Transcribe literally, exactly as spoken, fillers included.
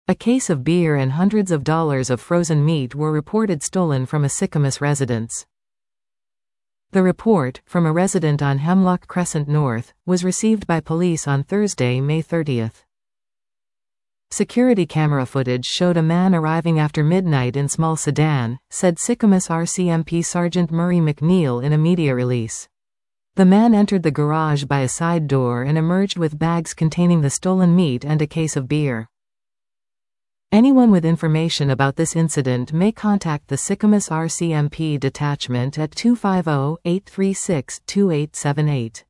A case of beer and hundreds of dollars of frozen meat were reported stolen from a Sycamus residence. The report, from a resident on Hemlock Crescent North, was received by police on Thursday, May thirtieth. Security camera footage showed a man arriving after midnight in small sedan, said Sycamus R C M P Sergeant Murray McNeil in a media release. The man entered the garage by a side door and emerged with bags containing the stolen meat and a case of beer. Anyone with information about this incident may contact the Sycamus R C M P detachment at two five zero, eight three six, two eight seven eight.